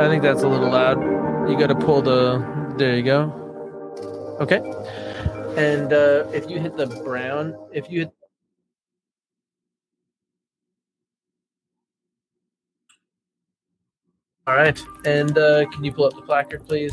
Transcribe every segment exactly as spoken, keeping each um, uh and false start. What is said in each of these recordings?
I think that's a little loud. You got to pull the, there you go. Okay. And uh, if you hit the brown, if you hit, all right. And uh, can you pull up the placard, please?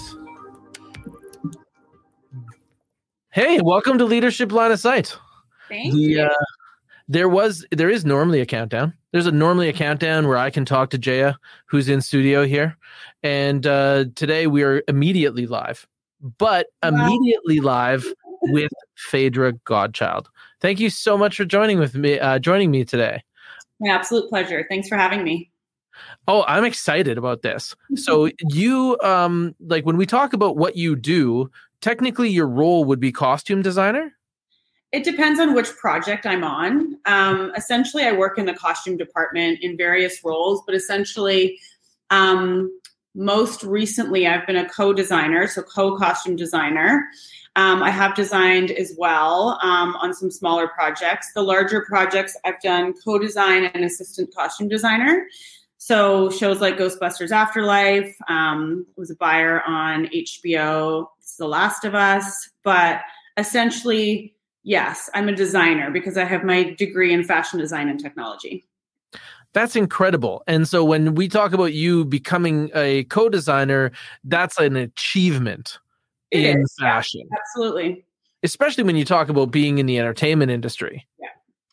Hey, welcome to Leadership Line of Sight. Thank the, you. Uh, there was, there is normally a countdown. There's a normally a countdown where I can talk to Jaya, who's in studio here. And uh, today we are immediately live, but wow. immediately live with Phaedra Godchild. Thank you so much for joining with me, uh, joining me today. My absolute pleasure. Thanks for having me. Oh, I'm excited about this. So you, um, like when we talk about what you do, technically your role would be costume designer? It depends on which project I'm on. Um, essentially, I work in the costume department in various roles, but essentially, um, most recently, I've been a co-designer, so co-costume designer. Um, I have designed as well um, on some smaller projects. The larger projects, I've done co-design and assistant costume designer. So shows like Ghostbusters Afterlife, um, was a buyer on H B O, The Last of Us, but essentially, yes, I'm a designer because I have my degree in fashion design and technology. That's incredible. And so when we talk about you becoming a co-designer, that's an achievement it in is, fashion. Yeah, absolutely. Especially when you talk about being in the entertainment industry. Yeah.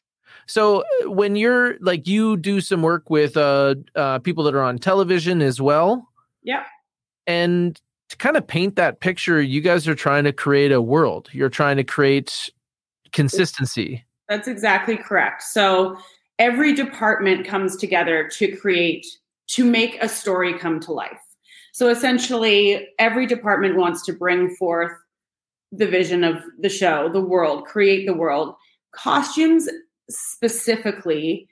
So when you're like, you do some work with uh, uh, people that are on television as well. Yeah. And to kind of paint that picture, you guys are trying to create a world. You're trying to create consistency. That's exactly correct. So every department comes together to create, to make a story come to life. So essentially, every department wants to bring forth the vision of the show, the world, create the world. Costumes specifically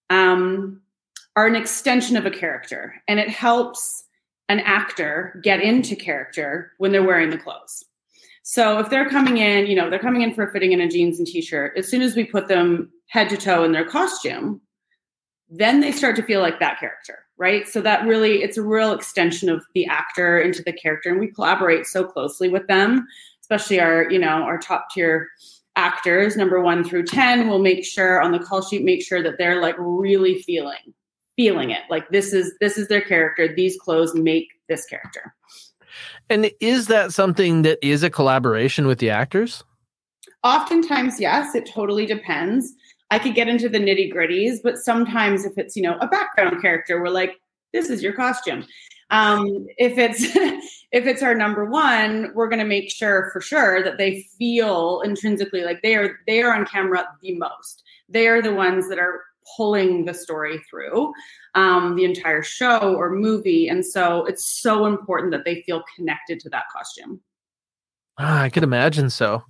um, are an extension of a character, and it helps an actor get into character when they're wearing the clothes. So if they're coming in, you know, they're coming in for a fitting in a jeans and t-shirt, as soon as we put them head to toe in their costume, then they start to feel like that character, right? So that really, it's a real extension of the actor into the character. And we collaborate so closely with them, especially our, you know, our top tier actors, number one through ten. We'll make sure on the call sheet, make sure that they're like really feeling, feeling it. Like this is, this is their character. These clothes make this character. And is that something that is a collaboration with the actors? Oftentimes, yes, it totally depends. I could get into the nitty gritties, but sometimes if it's, you know, a background character, we're like, this is your costume. Um, if it's, if it's our number one, we're going to make sure for sure that they feel intrinsically like they are, they are on camera the most. They are the ones that are pulling the story through um, the entire show or movie. And so it's so important that they feel connected to that costume. Ah, I could imagine so.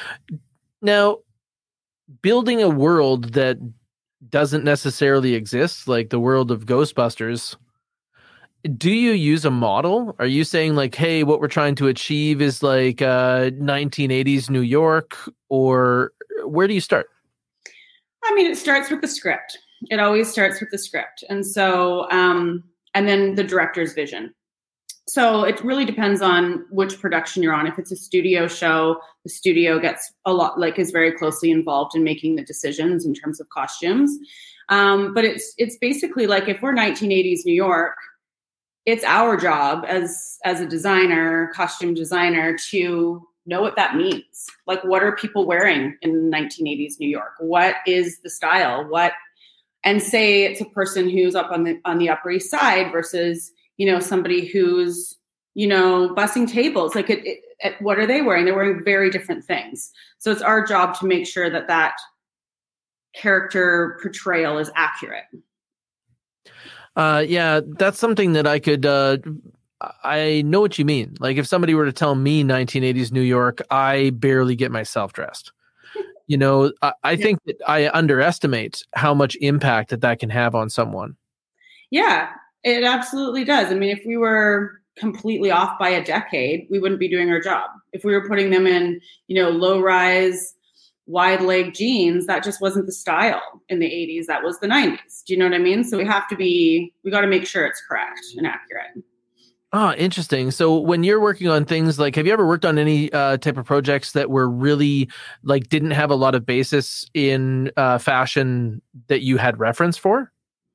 Now, building a world that doesn't necessarily exist, like the world of Ghostbusters, do you use a model? Are you saying like, hey, what we're trying to achieve is like uh, nineteen eighties New York, or where do you start? I mean, it starts with the script. It always starts with the script. And so, um, and then the director's vision. So it really depends on which production you're on. If it's a studio show, the studio gets a lot, like is very closely involved in making the decisions in terms of costumes. Um, but it's, it's basically like if we're nineteen eighties New York, it's our job as, as a designer, costume designer, to know what that means. Like, what are people wearing in nineteen eighties New York? What is the style? What, and say it's a person who's up on the, on the Upper East Side versus, you know, somebody who's, you know, bussing tables. Like, it, it, it, what are they wearing? They're wearing very different things. So it's our job to make sure that that character portrayal is accurate. Uh, yeah, that's something that I could, uh, I know what you mean. Like if somebody were to tell me nineteen eighties New York, I barely get myself dressed. You know, I, I yeah. think that I underestimate how much impact that that can have on someone. Yeah, it absolutely does. I mean, if we were completely off by a decade, we wouldn't be doing our job. If we were putting them in, you know, low rise, wide leg jeans, that just wasn't the style in the eighties. That was the nineties. Do you know what I mean? So we have to be, we got to make sure it's correct and accurate. Oh, interesting. So when you're working on things like, have you ever worked on any uh, type of projects that were really like didn't have a lot of basis in uh, fashion that you had reference for?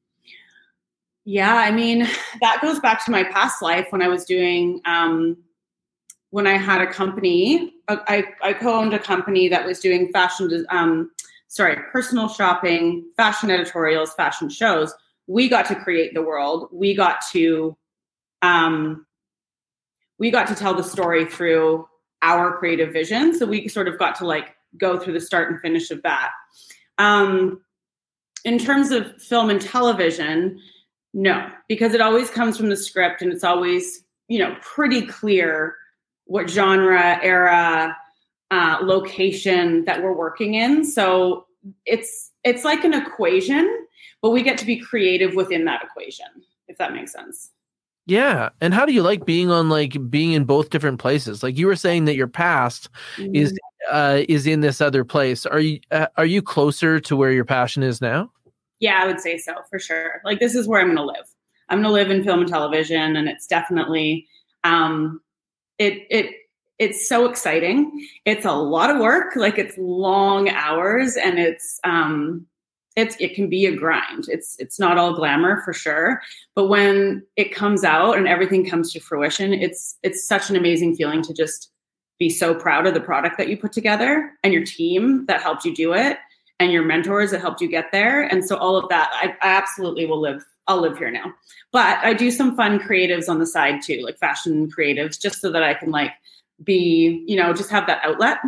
Yeah, I mean, that goes back to my past life when I was doing, um, when I had a company, I, I co-owned a company that was doing fashion, um, sorry, personal shopping, fashion editorials, fashion shows. We got to create the world. We got to, um, we got to tell the story through our creative vision. So we sort of got to like go through the start and finish of that. Um, in terms of film and television, no, because it always comes from the script and it's always, you know, pretty clear what genre, era, uh, location that we're working in. So it's it's like an equation, but we get to be creative within that equation, if that makes sense. Yeah. And how do you like being on like being in both different places? Like you were saying that your past mm-hmm. is uh, is in this other place. Are you uh, are you closer to where your passion is now? Yeah, I would say so for sure. Like this is where I'm going to live. I'm going to live in film and television, and it's definitely um, it it it's so exciting. It's a lot of work. Like it's long hours, and it's um, it's it can be a grind. It's it's not all glamour for sure, but when it comes out and everything comes to fruition, it's it's such an amazing feeling to just be so proud of the product that you put together and your team that helped you do it, and your mentors that helped you get there. And so all of that, I, I absolutely will live. I'll live here now. But I do some fun creatives on the side too, like fashion creatives, just so that I can like be, you know, just have that outlet.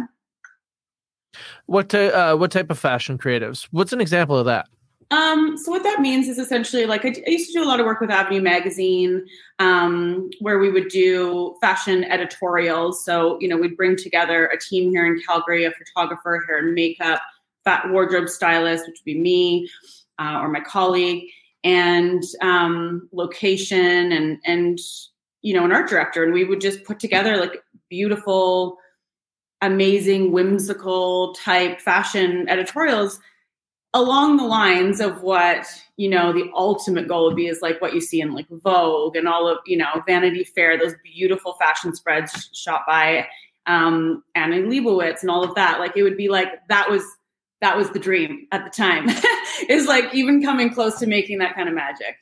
What uh, what type of fashion creatives? What's an example of that? Um, so what that means is essentially like I, I used to do a lot of work with Avenue Magazine, um, where we would do fashion editorials. So, you know, we'd bring together a team here in Calgary, a photographer, hair and makeup, fat wardrobe stylist, which would be me uh, or my colleague, and um, location and, and, you know, an art director. And we would just put together like beautiful, amazing, whimsical type fashion editorials along the lines of what, you know, the ultimate goal would be is like what you see in like Vogue and all of, you know, Vanity Fair, those beautiful fashion spreads shot by um, Anna Leibovitz and all of that. Like it would be like, that was, that was the dream at the time is like even coming close to making that kind of magic.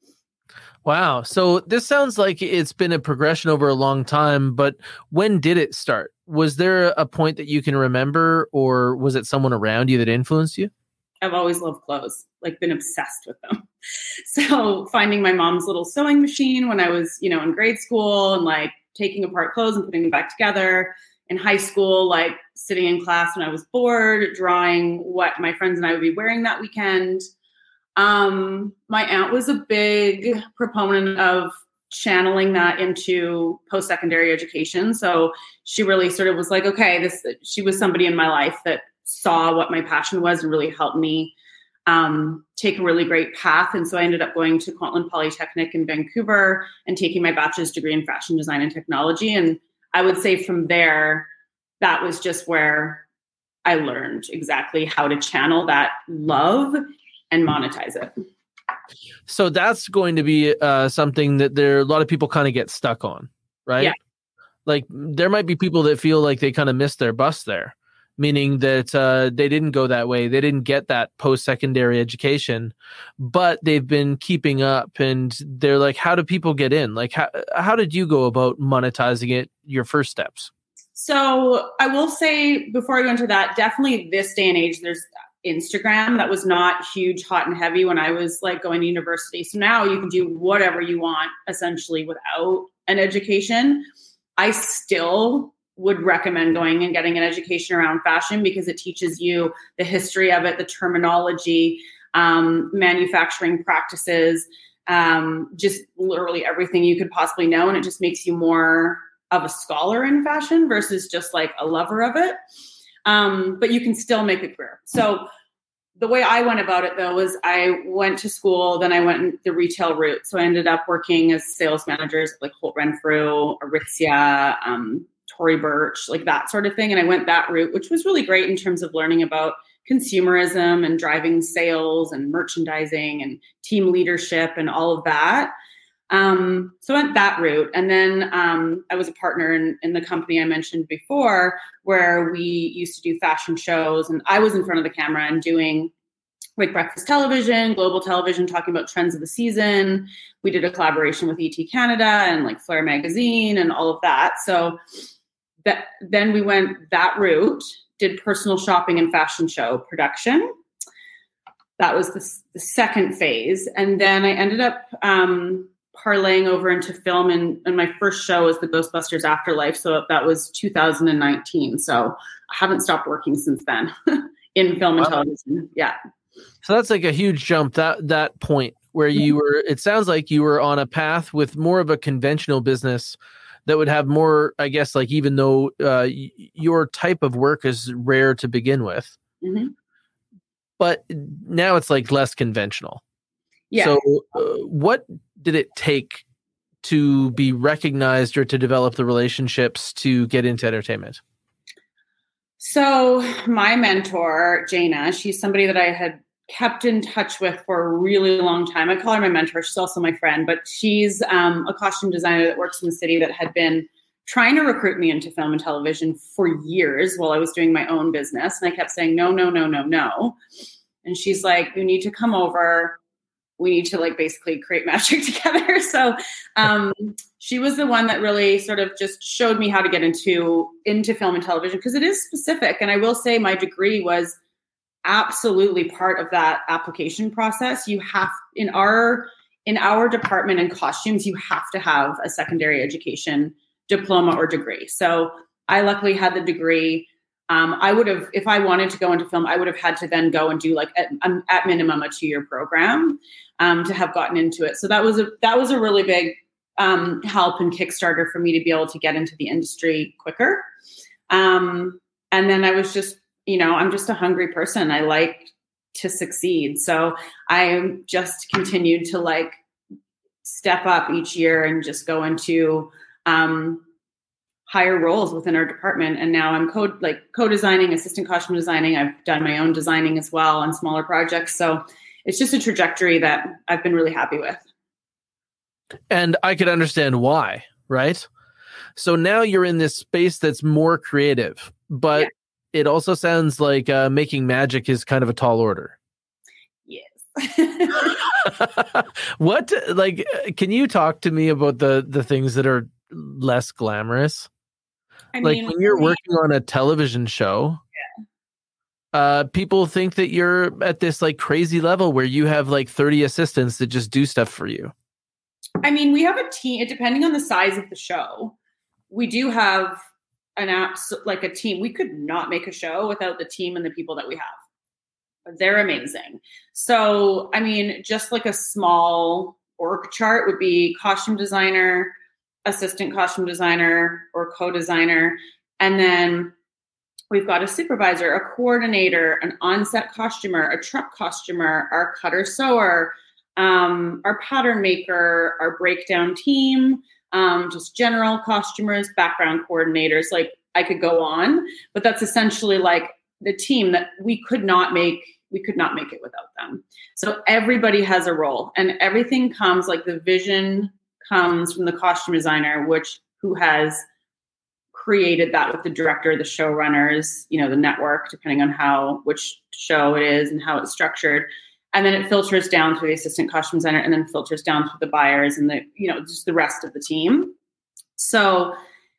Wow. So this sounds like it's been a progression over a long time, but when did it start? Was there a point that you can remember, or was it someone around you that influenced you? I've always loved clothes, like been obsessed with them. So finding my mom's little sewing machine when I was, you know, in grade school and like taking apart clothes and putting them back together. In high school, like sitting in class when I was bored, drawing what my friends and I would be wearing that weekend. Um, my aunt was a big proponent of channeling that into post-secondary education. So she really sort of was like, okay, this, she was somebody in my life that saw what my passion was and really helped me um, take a really great path. And so I ended up going to Kwantlen Polytechnic in Vancouver and taking my bachelor's degree in fashion design and technology. And I would say from there, that was just where I learned exactly how to channel that love and monetize it. So that's going to be uh, something that there a lot of people kind of get stuck on, right? Yeah. Like there might be people that feel like they kind of missed their bus there, meaning that uh, they didn't go that way. They didn't get that post-secondary education, but they've been keeping up and they're like, how do people get in? Like, how, how did you go about monetizing it, your first steps? So I will say before I go into that, definitely this day and age, there's Instagram that was not huge, hot and heavy when I was like going to university. So now you can do whatever you want essentially without an education. I still would recommend going and getting an education around fashion because it teaches you the history of it, the terminology, um, manufacturing practices, um, just literally everything you could possibly know. And it just makes you more of a scholar in fashion versus just like a lover of it. Um, but you can still make a career. So the way I went about it though, was I went to school, then I went the retail route. So I ended up working as sales managers like Holt Renfrew, Aritzia, um, Tory Burch, like that sort of thing. And I went that route, which was really great in terms of learning about consumerism and driving sales and merchandising and team leadership and all of that. Um, so I went that route. And then um, I was a partner in, in the company I mentioned before, where we used to do fashion shows. And I was in front of the camera and doing like breakfast television, global television, talking about trends of the season. We did a collaboration with E T Canada and like Flair magazine and all of that. So that then we went that route, did personal shopping and fashion show production. That was the, the second phase. And then I ended up um, parlaying over into film. And, and my first show was the Ghostbusters Afterlife. So that was two thousand nineteen. So I haven't stopped working since then in film and wow. television. Yeah. So that's like a huge jump, that that point where you were, it sounds like you were on a path with more of a conventional business that would have more, I guess, like even though uh, your type of work is rare to begin with, mm-hmm. but now it's like less conventional. Yeah. So uh, what did it take to be recognized or to develop the relationships to get into entertainment? So my mentor, Jaina, she's somebody that I had kept in touch with for a really long time. I call her my mentor. She's also my friend, but she's um, a costume designer that works in the city that had been trying to recruit me into film and television for years while I was doing my own business. And I kept saying, no, no, no, no, no. And she's like, you need to come over. We need to like basically create magic together. So um, she was the one that really sort of just showed me how to get into, into film and television because it is specific. And I will say my degree was absolutely part of that application process. You have in our, in our department in costumes, you have to have a secondary education diploma or degree. So I luckily had the degree. Um, I would have, if I wanted to go into film, I would have had to then go and do like at, um, at minimum a two-year program um, to have gotten into it. So that was a that was a really big um, help and Kickstarter for me to be able to get into the industry quicker. Um, and then I was just, you know, I'm just a hungry person. I like to succeed, so I just continued to like step up each year and just go into um, higher roles within our department. And now I'm co like co-designing, assistant costume designing. I've done my own designing as well on smaller projects. So it's just a trajectory that I've been really happy with. And I could understand why, right? So now you're in this space that's more creative, but yeah. It also sounds like uh, making magic is kind of a tall order. Yes. What, like, can you talk to me about the, the things that are less glamorous? I like mean, when you're working on a television show, yeah. uh, people think that you're at this like crazy level where you have like thirty assistants that just do stuff for you. I mean, we have a team, depending on the size of the show, we do have an app, like a team. We could not make a show without the team and the people that we have. They're amazing. So, I mean, just like a small org chart would be costume designer, assistant costume designer or co-designer. And then we've got a supervisor, a coordinator, an on-set costumer, a truck costumer, our cutter sewer, um, our pattern maker, our breakdown team, um, just general costumers, background coordinators. Like I could go on, but that's essentially like the team that we could not make, we could not make it without them. So everybody has a role and everything comes like the vision comes from the costume designer, which who has created that with the director, the showrunners, you know, the network, depending on how, which show it is and how it's structured. And then it filters down through the assistant costume designer and then filters down through the buyers and the, you know, just the rest of the team. So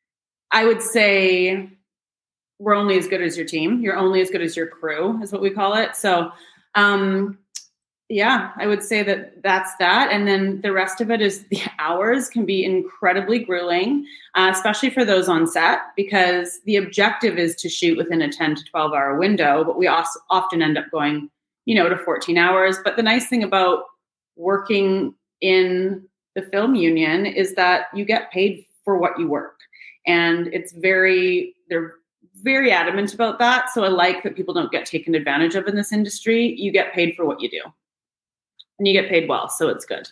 I would say we're only as good as your team. You're only as good as your crew is what we call it. So, um, yeah, I would say that that's that. And then the rest of it is the hours can be incredibly grueling, uh, especially for those on set, because the objective is to shoot within a ten to twelve hour window, but we also often end up going, you know, to fourteen hours. But the nice thing about working in the film union is that you get paid for what you work. And it's very, they're very adamant about that. So I like that people don't get taken advantage of in this industry. You get paid for what you do. And you get paid well, so it's good.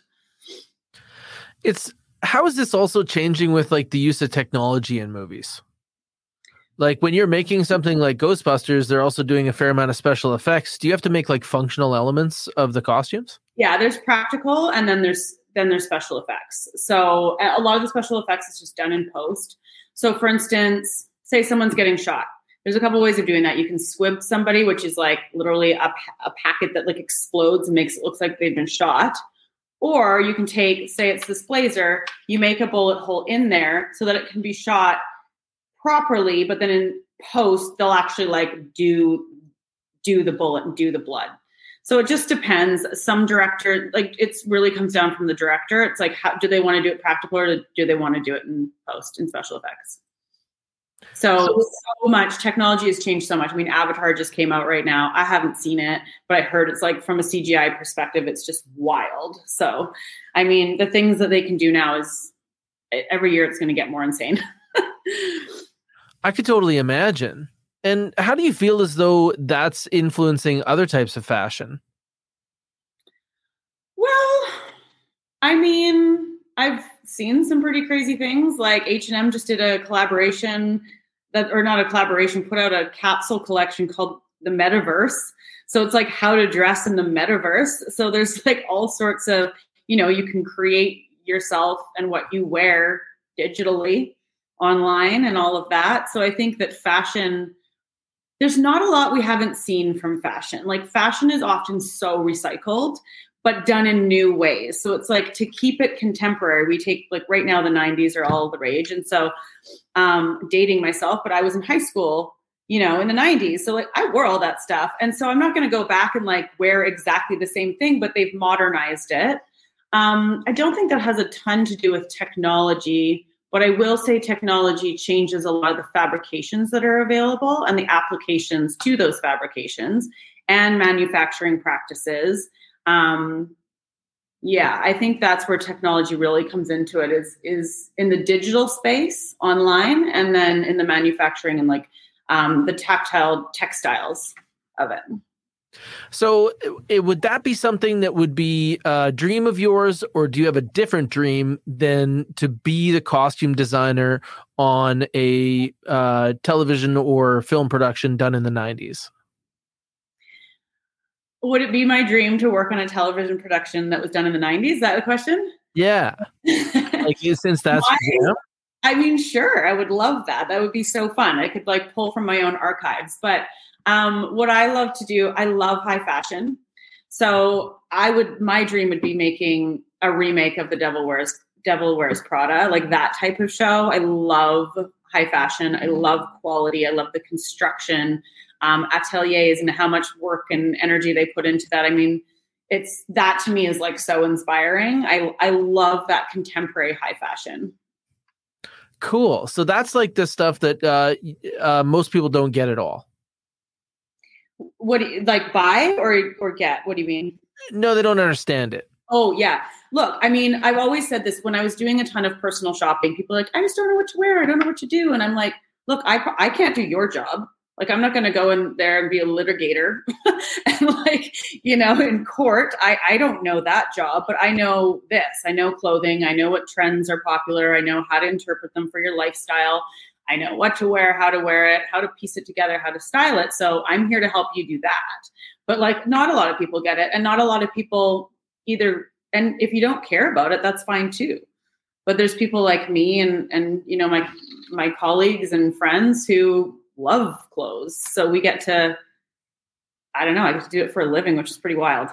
It's how is this also changing with like the use of technology in movies? Like when you're making something like Ghostbusters, they're also doing a fair amount of special effects. Do you have to make like functional elements of the costumes? Yeah, there's practical, and then there's then there's special effects. So a lot of the special effects is just done in post. So for instance, say someone's getting shot. There's a couple of ways of doing that. You can squib somebody, which is like literally a, a packet that like explodes and makes it look like they've been shot. Or you can take, say it's this blazer, you make a bullet hole in there so that it can be shot properly, but then in post, they'll actually like do, do the bullet and do the blood. So it just depends. Some director, like it's really comes down from the director. It's like, how do they want to do it practical or do they want to do it in post, in special effects? So, so much technology has changed so much. I mean, Avatar just came out right now. I haven't seen it, but I heard it's like from a C G I perspective, it's just wild. So, I mean, the things that they can do now is every year it's going to get more insane. I could totally imagine. And how do you feel as though that's influencing other types of fashion? Well, I mean, I've seen some pretty crazy things. Like H and M just did a collaboration that, or not a collaboration, put out a capsule collection called the Metaverse. So it's like how to dress in the metaverse. So there's like all sorts of, you know, you can create yourself and what you wear digitally online and all of that. So I think that fashion, there's not a lot we haven't seen from fashion. Like fashion is often so recycled, but done in new ways. So it's like to keep it contemporary. We take like right now the nineties are all the rage. And so um, dating myself, but I was in high school, you know, in the nineties. So like I wore all that stuff. And so I'm not going to go back and like wear exactly the same thing, but they've modernized it. Um, I don't think that has a ton to do with technology. But I will say technology changes a lot of the fabrications that are available and the applications to those fabrications and manufacturing practices. Um, yeah, I think that's where technology really comes into it is, is in the digital space online and then in the manufacturing and like um, the tactile textiles of it. So it, would that be something that would be a dream of yours, or do you have a different dream than to be the costume designer on a uh, television or film production done in the nineties? Would it be my dream to work on a television production that was done in the nineties? Is that the question? Yeah. Like since that's my, I mean, sure. I would love that. That would be so fun. I could like pull from my own archives, but Um, what I love to do, I love high fashion. So I would, my dream would be making a remake of the Devil Wears, Devil Wears Prada, like that type of show. I love high fashion. I love quality. I love the construction, um, ateliers and how much work and energy they put into that. I mean, it's, that to me is like so inspiring. I, I love that contemporary high fashion. Cool. So that's like the stuff that uh, uh, most people don't get at all. What do you, like buy or or get? What do you mean? No, they don't understand it. Oh yeah. Look, I mean, I've always said this when I was doing a ton of personal shopping. People are like, I just don't know what to wear. I don't know what to do. And I'm like, look, I I can't do your job. Like, I'm not going to go in there and be a litigator and like, you know, in court. I I don't know that job, but I know this. I know clothing. I know what trends are popular. I know how to interpret them for your lifestyle. I know what to wear, how to wear it, how to piece it together, how to style it. So I'm here to help you do that. But like, not a lot of people get it. And not a lot of people either. And if you don't care about it, that's fine too. But there's people like me and, and, you know, my, my colleagues and friends who love clothes. So we get to, I don't know, I get to do it for a living, which is pretty wild.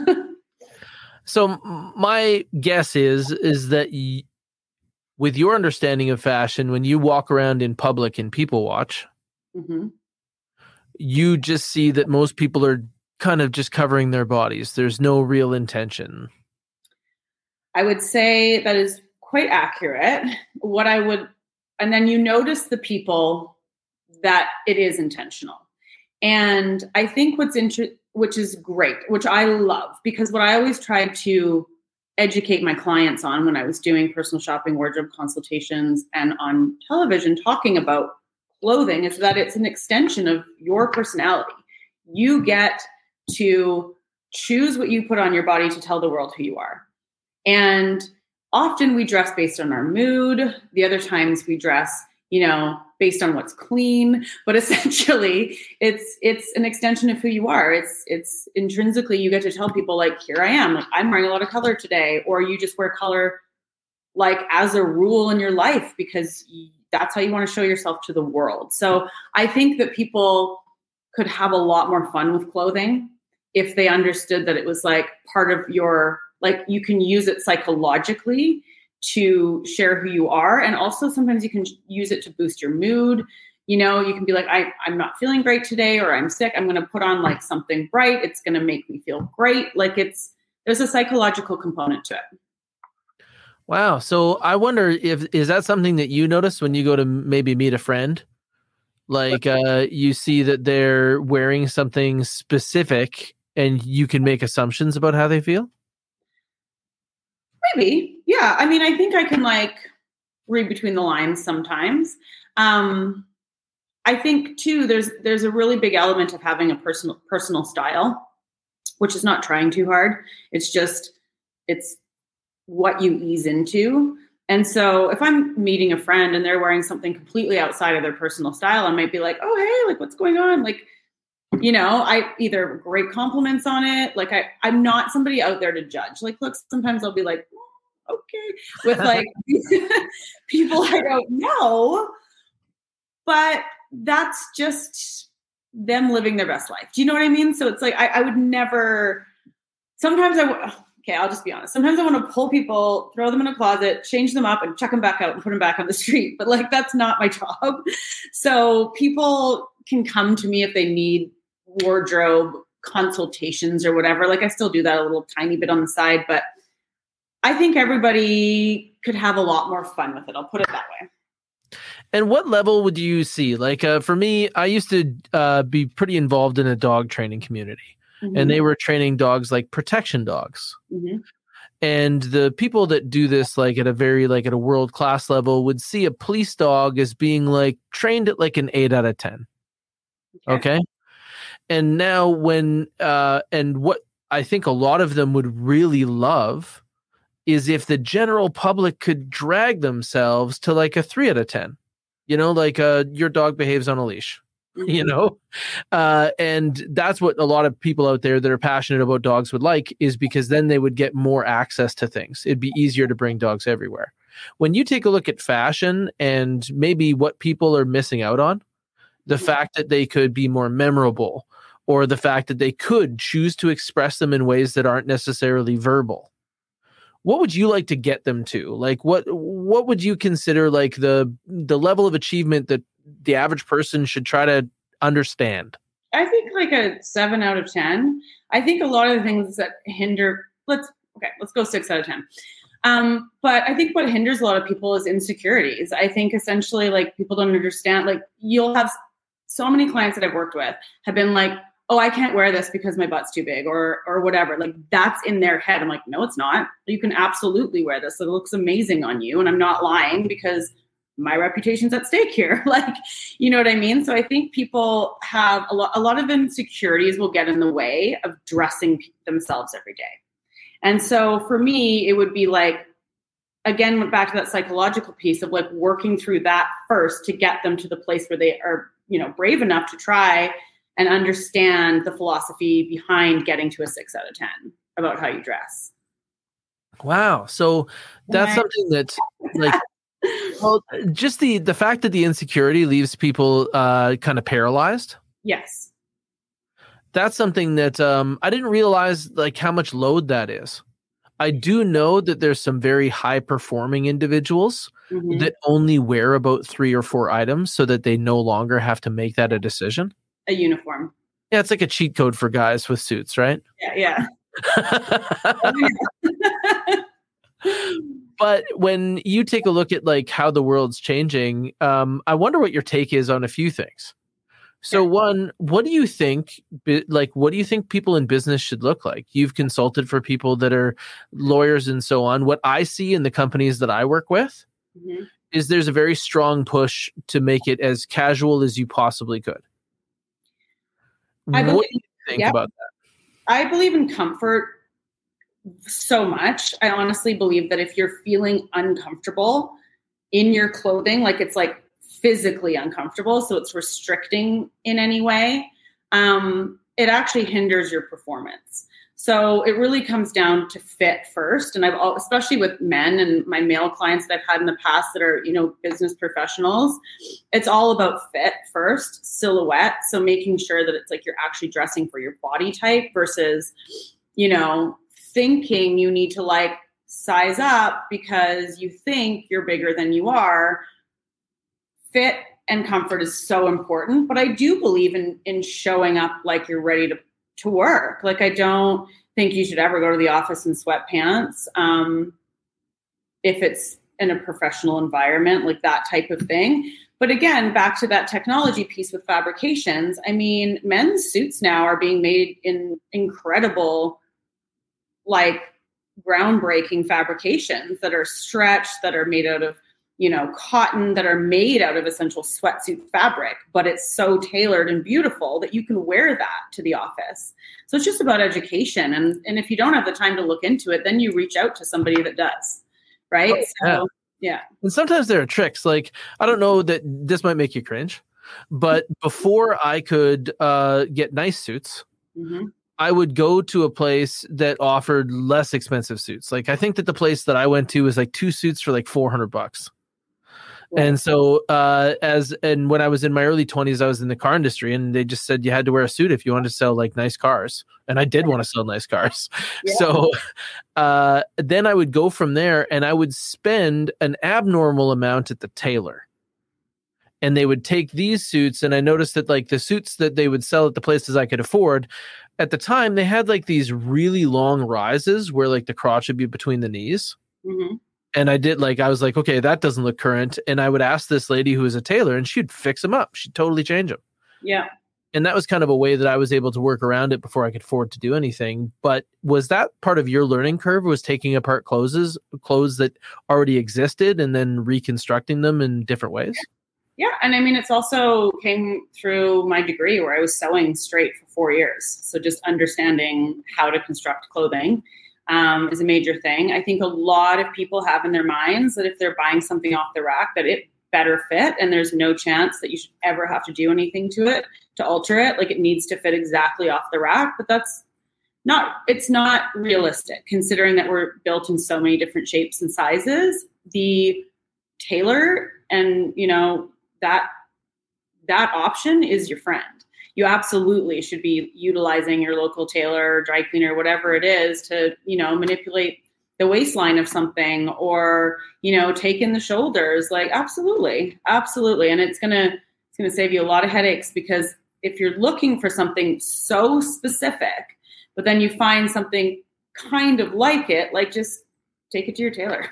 So my guess is, is that y- with your understanding of fashion, when you walk around in public and people watch, mm-hmm. you just see that most people are kind of just covering their bodies. There's no real intention. I would say that is quite accurate. What I would, and then you notice the people that it is intentional. And I think what's interesting, which is great, which I love, because what I always try to educate my clients on when I was doing personal shopping, wardrobe consultations, and on television talking about clothing is that it's an extension of your personality. You get to choose what you put on your body to tell the world who you are. And often we dress based on our mood. The other times we dress, you know, based on what's clean, but essentially it's, it's an extension of who you are. It's, it's intrinsically, you get to tell people like, here I am, like I'm wearing a lot of color today, or you just wear color like as a rule in your life, because that's how you want to show yourself to the world. So I think that people could have a lot more fun with clothing if they understood that it was like part of your, like you can use it psychologically to share who you are. And also sometimes you can use it to boost your mood. You know, you can be like, I, I'm not feeling great today, or I'm sick. I'm going to put on like something bright. It's going to make me feel great. Like it's, there's a psychological component to it. Wow. So I wonder if, is that something that you notice when you go to maybe meet a friend? Like uh, you see that they're wearing something specific and you can make assumptions about how they feel? Maybe. Yeah. I mean, I think I can like read between the lines sometimes. Um, I think too, there's, there's a really big element of having a personal, personal style, which is not trying too hard. It's just, it's what you ease into. And so if I'm meeting a friend and they're wearing something completely outside of their personal style, I might be like, oh, hey, like what's going on? Like, you know, I either great compliments on it. Like I, I'm not somebody out there to judge. Like, look, sometimes I'll be like, oh, okay, with like people I don't know, but that's just them living their best life. Do you know what I mean? So it's like, I, I would never, sometimes I would, okay, I'll just be honest. Sometimes I want to pull people, throw them in a closet, change them up and chuck them back out and put them back on the street. But like, that's not my job. So people can come to me if they need wardrobe consultations or whatever. Like I still do that a little tiny bit on the side, but I think everybody could have a lot more fun with it. I'll put it that way. And what level would you see? Like uh, for me, I used to uh, be pretty involved in a dog training community. Mm-hmm. And they were training dogs like protection dogs. Mm-hmm. And the people that do this like at a very like at a world class level would see a police dog as being like trained at like an eight out of ten. Okay. okay? And now when uh, and what I think a lot of them would really love is if the general public could drag themselves to like a three out of ten. You know, like uh, your dog behaves on a leash. You know, uh, and that's what a lot of people out there that are passionate about dogs would like, is because then they would get more access to things. It'd be easier to bring dogs everywhere. When you take a look at fashion and maybe what people are missing out on, the mm-hmm. fact that they could be more memorable, or the fact that they could choose to express them in ways that aren't necessarily verbal. What would you like to get them to? Like what what would you consider like the the level of achievement that the average person should try to understand? I think like a seven out of ten. I think a lot of the things that hinder, let's, okay, let's go six out of ten. Um, but I think what hinders a lot of people is insecurities. I think essentially like people don't understand, like you'll have so many clients that I've worked with have been like, oh, I can't wear this because my butt's too big or, or whatever. Like that's in their head. I'm like, no, it's not. You can absolutely wear this. It looks amazing on you. And I'm not lying because my reputation's at stake here. Like, you know what I mean? So I think people have a lot, a lot of insecurities will get in the way of dressing themselves every day. And so for me, it would be like, again, back to that psychological piece of like working through that first to get them to the place where they are, you know, brave enough to try and understand the philosophy behind getting to a six out of ten about how you dress. Wow. So that's right. Something that's like, well, just the, the fact that the insecurity leaves people uh, kind of paralyzed. Yes. That's something that um, I didn't realize like how much load that is. I do know that there's some very high performing individuals mm-hmm. that only wear about three or four items so that they no longer have to make that a decision. A uniform. Yeah, it's like a cheat code for guys with suits, right? Yeah, yeah. But when you take a look at like how the world's changing, um, I wonder what your take is on a few things. So yeah. One, what do you think, like, what do you think people in business should look like? You've consulted for people that are lawyers and so on. What I see in the companies that I work with mm-hmm. is there's a very strong push to make it as casual as you possibly could. I believe, what do you think yep. about that? I believe in comfort so much. I honestly believe that if you're feeling uncomfortable in your clothing, like it's like physically uncomfortable, so it's restricting in any way, um, it actually hinders your performance. So it really comes down to fit first. And I've, especially with men and my male clients that I've had in the past that are, you know, business professionals, it's all about fit first, silhouette. So making sure that it's like you're actually dressing for your body type versus, you know, thinking you need to like size up because you think you're bigger than you are. Fit and comfort is so important, but I do believe in, in showing up like you're ready to to work. Like, I don't think you should ever go to the office in sweatpants. Um, if it's in a professional environment, like that type of thing. But again, back to that technology piece with fabrications. I mean, men's suits now are being made in incredible, like groundbreaking fabrications that are stretched, that are made out of, you know, cotton, that are made out of essential sweatsuit fabric, but it's so tailored and beautiful that you can wear that to the office. So it's just about education. And, and if you don't have the time to look into it, then you reach out to somebody that does. Right. Oh, so, yeah. yeah. And sometimes there are tricks. Like, I don't know that this might make you cringe, but before I could uh, get nice suits, mm-hmm. I would go to a place that offered less expensive suits. Like, I think that the place that I went to was like two suits for like four hundred bucks. And so uh, as and when I was in my early twenties, I was in the car industry, and they just said you had to wear a suit if you wanted to sell like nice cars. And I did want to sell nice cars. Yeah. So uh, then I would go from there, and I would spend an abnormal amount at the tailor. And they would take these suits, and I noticed that like the suits that they would sell at the places I could afford, at the time they had like these really long rises where like the crotch would be between the knees. Mm-hmm. And I did like, I was like, okay, that doesn't look current. And I would ask this lady who was a tailor, and she'd fix them up. She'd totally change them. Yeah. And that was kind of a way that I was able to work around it before I could afford to do anything. But was that part of your learning curve, was taking apart clothes, clothes that already existed and then reconstructing them in different ways? Yeah. And I mean, it's also came through my degree where I was sewing straight for four years. So just understanding how to construct clothing Um, is a major thing. I think a lot of people have in their minds that if they're buying something off the rack, that it better fit, and there's no chance that you should ever have to do anything to it to alter it. Like, it needs to fit exactly off the rack, but that's not, it's not realistic considering that we're built in so many different shapes and sizes. The tailor and, you know, that, that option is your friend. You absolutely should be utilizing your local tailor, dry cleaner, whatever it is, to, you know, manipulate the waistline of something, or, you know, take in the shoulders. Like, absolutely, absolutely. And it's gonna it's gonna save you a lot of headaches, because if you're looking for something so specific, but then you find something kind of like it, like, just take it to your tailor.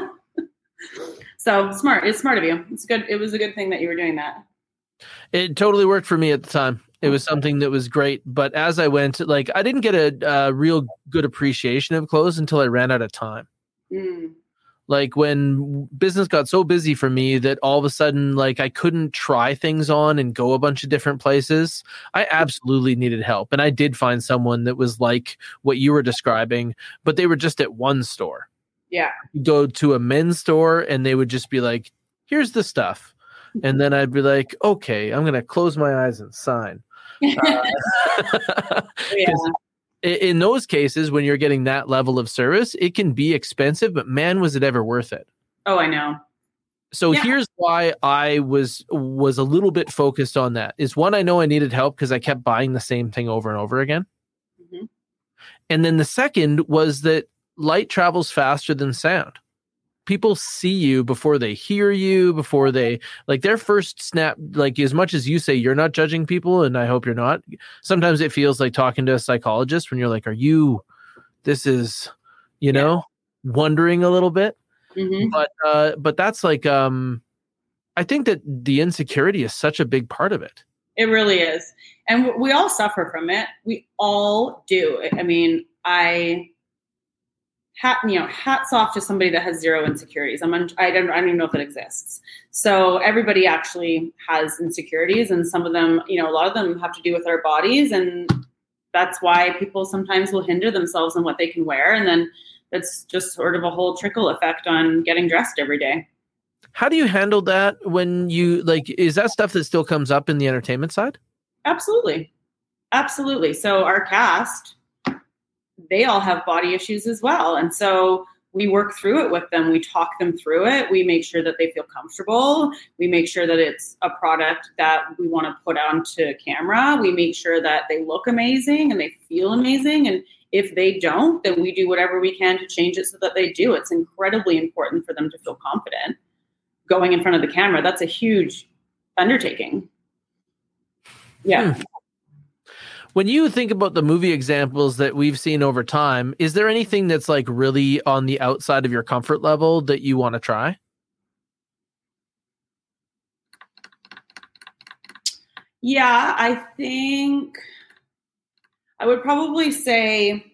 So smart. It's smart of you. It's good. It was a good thing that you were doing that. It totally worked for me at the time. It was something that was great. But as I went, like, I didn't get a, a real good appreciation of clothes until I ran out of time. Mm. Like, when business got so busy for me that all of a sudden, like, I couldn't try things on and go a bunch of different places, I absolutely needed help. And I did find someone that was like what you were describing, but they were just at one store. Yeah. You go to a men's store and they would just be like, here's the stuff. And then I'd be like, okay, I'm going to close my eyes and sign. Uh, yeah. In those cases, when you're getting that level of service, it can be expensive, but man, was it ever worth it? Oh, I know. So yeah. Here's why I was was a little bit focused on that. Is one, I know I needed help because I kept buying the same thing over and over again. Mm-hmm. And then the second was that light travels faster than sound. People see you before they hear you, before they, like, their first snap, like, as much as you say you're not judging people, and I hope you're not, sometimes it feels like talking to a psychologist when you're like, are you, this is, you yeah. know, wondering a little bit. Mm-hmm. But, uh, but that's like, um, I think that the insecurity is such a big part of it. It really is. And we all suffer from it. We all do. I mean, I... Hat, you know, hats off to somebody that has zero insecurities. I'm, un- I don't, I don't even know if it exists. So everybody actually has insecurities, and some of them, you know, a lot of them have to do with our bodies, and that's why people sometimes will hinder themselves in what they can wear, and then that's just sort of a whole trickle effect on getting dressed every day. How do you handle that when you like, is that stuff that still comes up in the entertainment side? Absolutely. Absolutely. So our cast, they all have body issues as well. And so we work through it with them. We talk them through it. We make sure that they feel comfortable. We make sure that it's a product that we want to put onto camera. We make sure that they look amazing and they feel amazing. And if they don't, then we do whatever we can to change it so that they do. It's incredibly important for them to feel confident going in front of the camera. That's a huge undertaking. Yeah. Hmm. When you think about the movie examples that we've seen over time, is there anything that's like really on the outside of your comfort level that you want to try? Yeah, I think I would probably say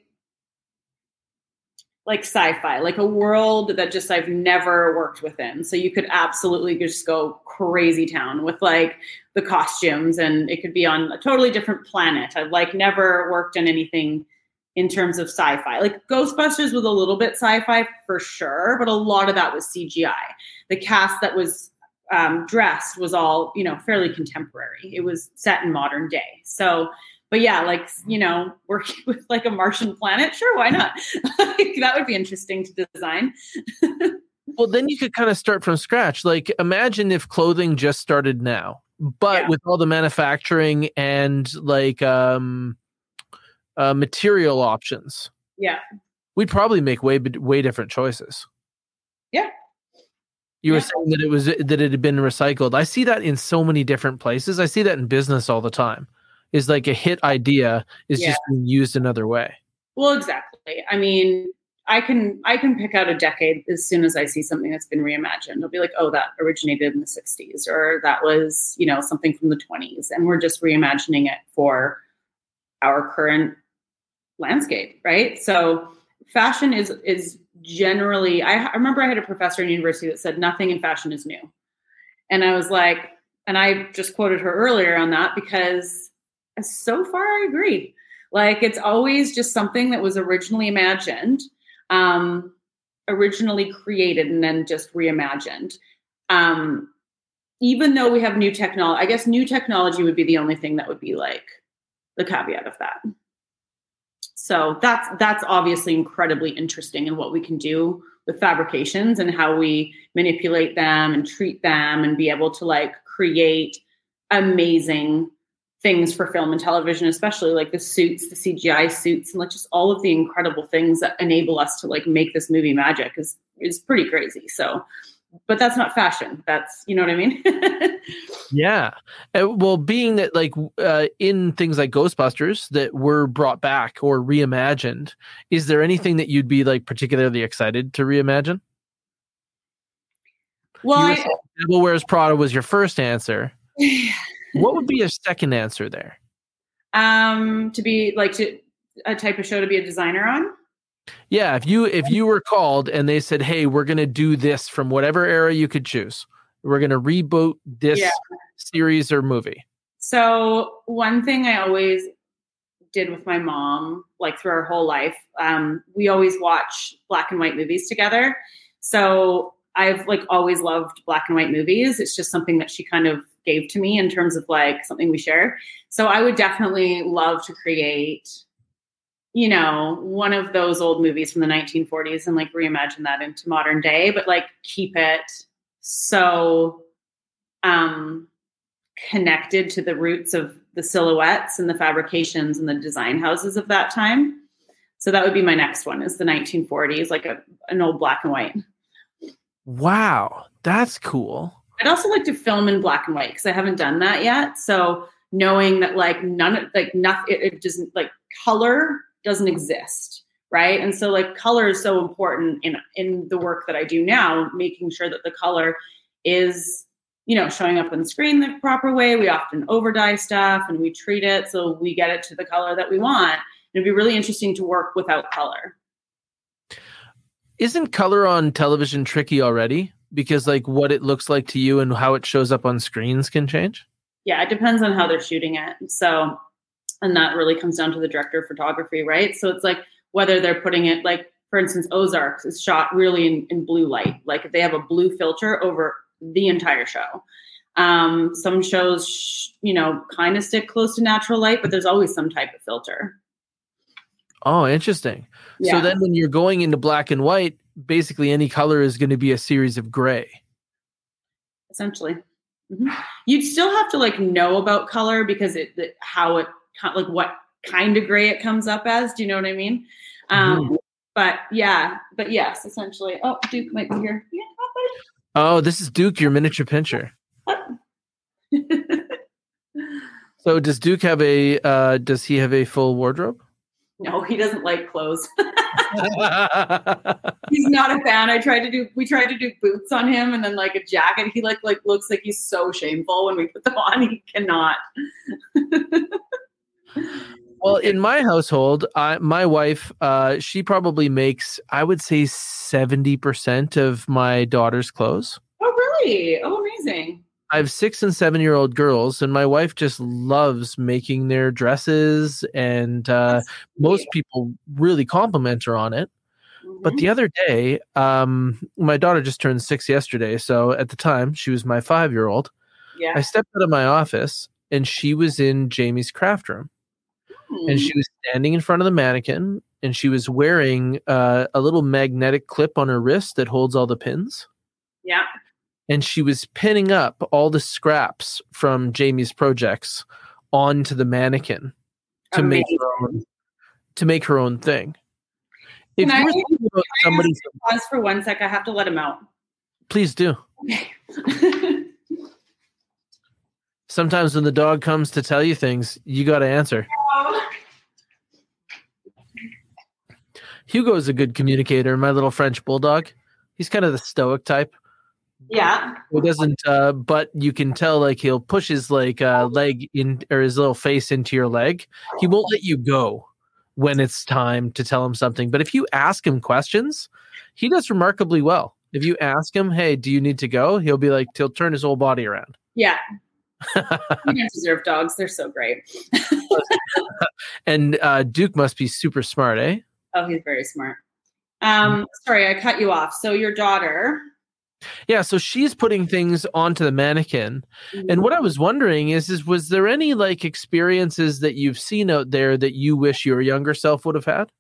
like sci-fi, like a world that just I've never worked within. So you could absolutely just go crazy town with like the costumes, and it could be on a totally different planet. I've like never worked on anything in terms of sci-fi. Like Ghostbusters was a little bit sci-fi for sure, but a lot of that was C G I. The cast that was um, dressed was all, you know, fairly contemporary. It was set in modern day. So But yeah, like, you know, working with like a Martian planet, sure, why not? Like, that would be interesting to design. Well, then you could kind of start from scratch. Like, imagine if clothing just started now, but Yeah. with all the manufacturing and like um, uh, material options. Yeah. We'd probably make way way different choices. Yeah. You yeah. were saying that it was that it had been recycled. I see that in so many different places. I see that in business all the time. Is like a hit idea is Yeah. just being used another way. Well, exactly. I mean, I can I can pick out a decade as soon as I see something that's been reimagined. I'll be like, oh, that originated in the sixties, or that was, you know, something from the twenties, and we're just reimagining it for our current landscape, right? So fashion is is generally, I, I remember I had a professor in university that said nothing in fashion is new. And I was like, and I just quoted her earlier on that because so far I agree. Like, it's always just something that was originally imagined, um, originally created, and then just reimagined. Um, even though we have new technology, I guess new technology would be the only thing that would be like the caveat of that. So that's that's obviously incredibly interesting in what we can do with fabrications and how we manipulate them and treat them and be able to like create amazing things for film and television, especially like the suits, the C G I suits, and like just all of the incredible things that enable us to like make this movie magic is is pretty crazy. So, but that's not fashion. That's, you know what I mean? Yeah. Uh, well, being that like uh, in things like Ghostbusters that were brought back or reimagined, is there anything that you'd be like particularly excited to reimagine? Well, you I, Devil Wears Prada was your first answer. What would be a second answer there? Um, to be like to a type of show to be a designer on. Yeah, if you if you were called and they said, "Hey, we're going to do this from whatever era you could choose. We're going to reboot this yeah. series or movie." So one thing I always did with my mom, like through our whole life, um, we always watch black and white movies together. So I've like always loved black and white movies. It's just something that she kind of gave to me in terms of like something we share. So I would definitely love to create, you know, one of those old movies from the nineteen forties and like reimagine that into modern day, but like keep it so um, connected to the roots of the silhouettes and the fabrications and the design houses of that time. So that would be my next one, is the nineteen forties, like a, an old black and white. Wow, that's cool. I'd also like to film in black and white because I haven't done that yet. So knowing that like none of like nothing, it, it doesn't like color doesn't exist, right? And so like color is so important in in the work that I do now, making sure that the color is, you know, showing up on the screen the proper way. We often over dye stuff and we treat it so we get it to the color that we want. It'd be really interesting to work without color. Isn't color on television tricky already? Because like what it looks like to you and how it shows up on screens can change? Yeah, it depends on how they're shooting it. So, and that really comes down to the director of photography, right? So it's like whether they're putting it, like, for instance, Ozarks is shot really in, in blue light. Like if they have a blue filter over the entire show. Um, some shows, you know, kind of stick close to natural light, but there's always some type of filter. Oh, interesting. Yeah. So then when you're going into black and white, basically any color is going to be a series of gray. Essentially. Mm-hmm. You'd still have to like know about color because it, the, how it, like what kind of gray it comes up as. Do you know what I mean? Um, mm-hmm. But yeah, but yes, essentially. Oh, Duke might be here. Yeah, oh, this is Duke, your miniature pincher. So does Duke have a, uh, does he have a full wardrobe? No, he doesn't like clothes. He's not a fan. I tried to do, we tried to do boots on him and then like a jacket. He like, like looks like he's so shameful when we put them on. He cannot. Well, in my household, I, my wife, uh, she probably makes, I would say seventy percent of my daughter's clothes. Oh, really? Oh, amazing. I have six and seven year old girls, and my wife just loves making their dresses. And uh, most people really compliment her on it. Mm-hmm. But the other day, um, my daughter just turned six yesterday. So at the time, she was my five year old. Yeah. I stepped out of my office, and she was in Jamie's craft room. Mm. And she was standing in front of the mannequin, and she was wearing uh, a little magnetic clip on her wrist that holds all the pins. Yeah. And she was pinning up all the scraps from Jamie's projects onto the mannequin to Amazing. make her own, to make her own thing. If can you I, were thinking about somebody, pause for one sec. I have to let him out. Please do. Okay. Sometimes when the dog comes to tell you things, you got to answer. Oh. Hugo is a good communicator. My little French bulldog. He's kind of the stoic type. Yeah. He doesn't, uh, but you can tell like he'll push his like uh, leg in or his little face into your leg. He won't let you go when it's time to tell him something. But if you ask him questions, he does remarkably well. If you ask him, hey, do you need to go? He'll be like, he'll turn his whole body around. Yeah. You deserve dogs. They're so great. And uh, Duke must be super smart, eh? Oh, he's very smart. Um, sorry, I cut you off. So your daughter... Yeah, so she's putting things onto the mannequin. Mm-hmm. And what I was wondering is, is was there any like experiences that you've seen out there that you wish your younger self would have had?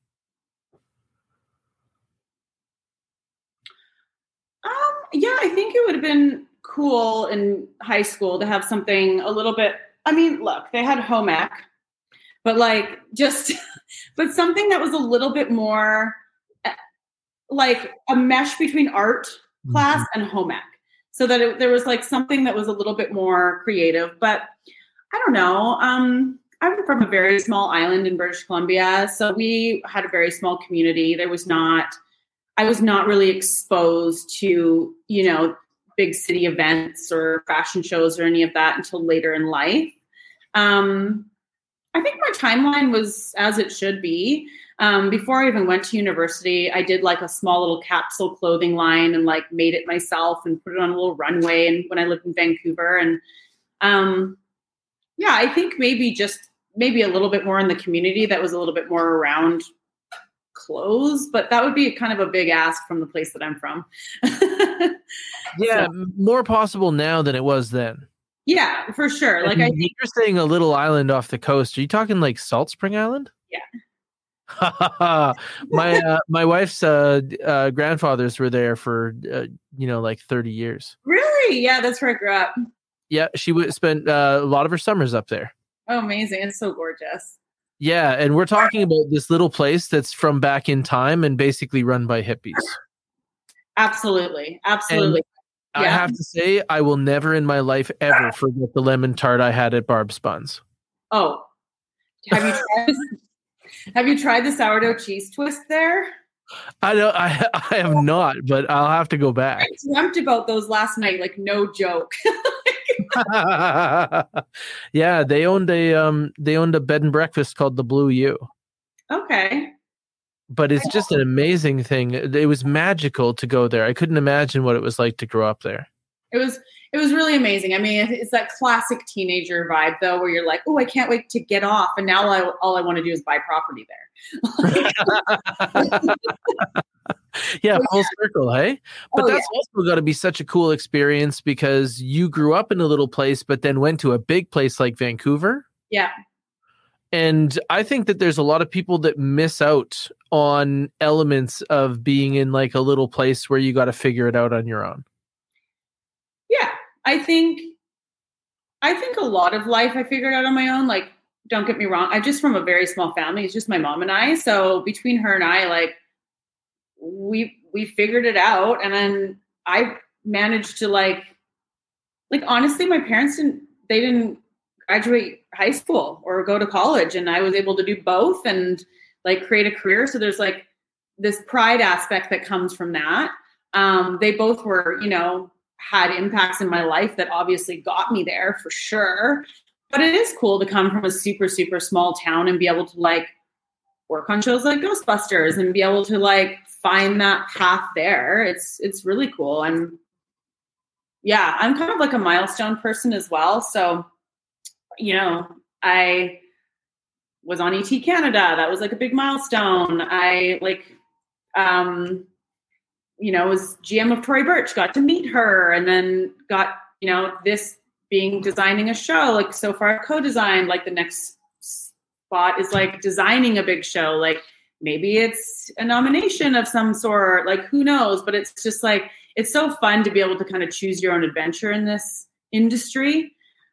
Um, yeah, I think it would have been cool in high school to have something a little bit, I mean, look, they had home ec, but like just, but something that was a little bit more like a mesh between art class and home ec, so that it, there was like something that was a little bit more creative. But I don't know. Um, I'm from a very small island in British Columbia, so we had a very small community. There was not, I was not really exposed to, you know, big city events or fashion shows or any of that until later in life. Um, I think my timeline was as it should be. Um, before I even went to university, I did like a small little capsule clothing line and like made it myself and put it on a little runway. And when I lived in Vancouver, and um, yeah, I think maybe just maybe a little bit more in the community that was a little bit more around clothes, but that would be kind of a big ask from the place that I'm from. Yeah, so, more possible now than it was then. Yeah, for sure. Like, I think you're saying a little island off the coast. Are you talking like Salt Spring Island? Yeah. my uh, my wife's uh, uh, grandfathers were there for uh, you know like thirty years. Really? Yeah, that's where I grew up. Yeah, she would spend uh, a lot of her summers up there. Oh, amazing! It's so gorgeous. Yeah, and we're talking about this little place that's from back in time and basically run by hippies. Absolutely, absolutely. And yeah. I have to say, I will never in my life ever forget the lemon tart I had at Barb's Buns. Oh, have you tried? Have you tried the sourdough cheese twist there? I don't. I I have not, but I'll have to go back. I dreamt about those last night, like no joke. Yeah, they owned a um they owned a bed and breakfast called the Blue U. Okay. But it's just an amazing thing. It was magical to go there. I couldn't imagine what it was like to grow up there. It was it was really amazing. I mean, it's that classic teenager vibe, though, where you're like, oh, I can't wait to get off. And now I, all I want to do is buy property there. Yeah, Oh, full circle, hey? But oh, yeah. that's also got to be such a cool experience because you grew up in a little place, but then went to a big place like Vancouver. Yeah. And I think that there's a lot of people that miss out on elements of being in like a little place where you got to figure it out on your own. Yeah. I think, I think a lot of life I figured out on my own. Like, don't get me wrong. I'm just from a very small family. It's just my mom and I. So between her and I, like, we, we figured it out. And then I managed to like, like, honestly, my parents didn't, they didn't graduate high school or go to college, and I was able to do both and like create a career. So there's like this pride aspect that comes from that. Um, they both were, you know, had impacts in my life that obviously got me there for sure. But it is cool to come from a super, super small town and be able to like work on shows like Ghostbusters and be able to like find that path there. It's, it's really cool. I'm, yeah, I'm kind of like a milestone person as well. So, you know, I was on E T Canada. That was like a big milestone. I like, um, you know, was G M of Tory Burch, got to meet her, and then got, you know, this being designing a show, like so far co-designed, like the next spot is like designing a big show. Like maybe it's a nomination of some sort, like who knows, but it's just like, it's so fun to be able to kind of choose your own adventure in this industry.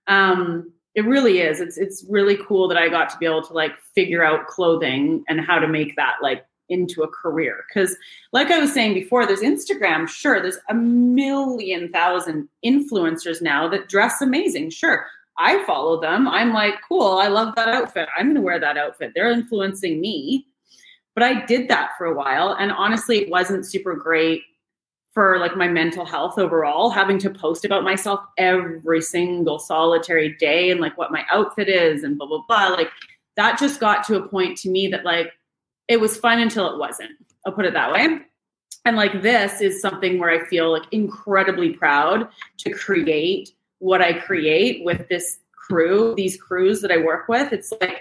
Um, It really is. It's it's really cool that I got to be able to like figure out clothing and how to make that like into a career. Because like I was saying before, there's Instagram. Sure, there's a million thousand influencers now that dress amazing. Sure, I follow them. I'm like, cool, I love that outfit. I'm going to wear that outfit. They're influencing me. But I did that for a while. And honestly, it wasn't super great for like my mental health overall, having to post about myself every single solitary day and like what my outfit is and blah, blah, blah. Like that just got to a point to me that like, it was fun until it wasn't. I'll put it that way. And like, this is something where I feel like incredibly proud to create what I create with this crew, these crews that I work with. It's like,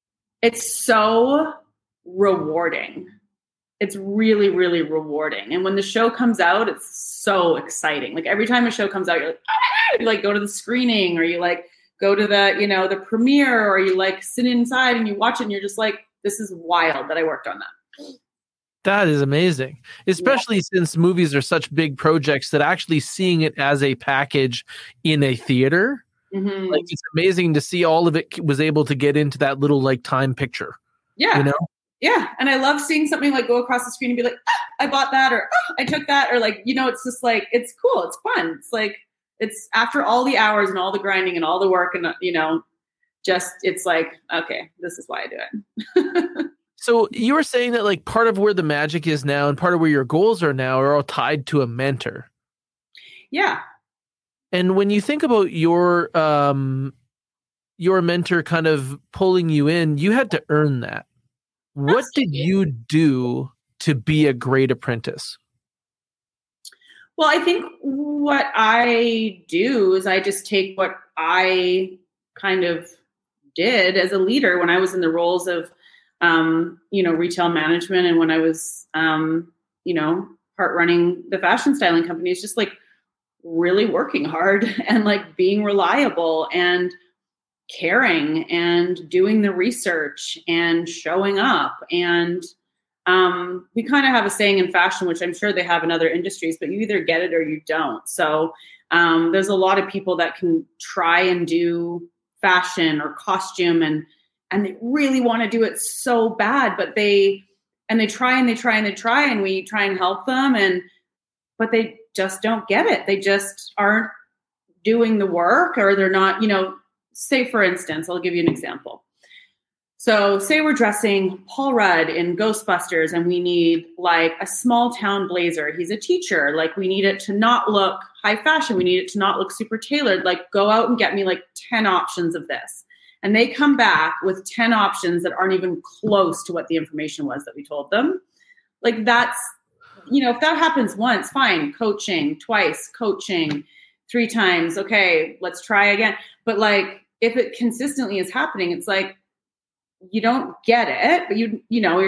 it's so rewarding. It's really, really rewarding. And when the show comes out, it's so exciting. Like every time a show comes out, you're like, ah! You like go to the screening, or you like go to the, you know, the premiere, or you like sit inside and you watch it and you're just like, this is wild that I worked on that. That is amazing, especially yeah. since movies are such big projects that actually seeing it as a package in a theater, mm-hmm. like it's amazing to see all of it was able to get into that little like time picture. Yeah. You know? Yeah. And I love seeing something like go across the screen and be like, ah, I bought that, or ah, I took that, or like, you know, it's just like, it's cool. It's fun. It's like, it's after all the hours and all the grinding and all the work and, you know, just, it's like, okay, this is why I do it. So you were saying that like part of where the magic is now and part of where your goals are now are all tied to a mentor. Yeah. And when you think about your, um, your mentor kind of pulling you in, you had to earn that. What did you do to be a great apprentice? Well, I think what I do is I just take what I kind of did as a leader when I was in the roles of, um, you know, retail management. And when I was, um, you know, part running the fashion styling company, it's just like really working hard and like being reliable and caring and doing the research and showing up. And um, we kind of have a saying in fashion, which I'm sure they have in other industries, but you either get it or you don't. So um, there's a lot of people that can try and do fashion or costume and and they really want to do it so bad, but they and they try and they try and they try and we try and help them, and but they just don't get it. They just aren't doing the work, or they're not, you know. Say, for instance, I'll give you an example. So say we're dressing Paul Rudd in Ghostbusters and we need like a small town blazer. He's a teacher. Like we need it to not look high fashion. We need it to not look super tailored. Like go out and get me like ten options of this. And they come back with ten options that aren't even close to what the information was that we told them. Like that's, you know, if that happens once, fine. Coaching, twice, coaching, three times. Okay, let's try again. But like, if it consistently is happening, it's like, you don't get it, but you, you know,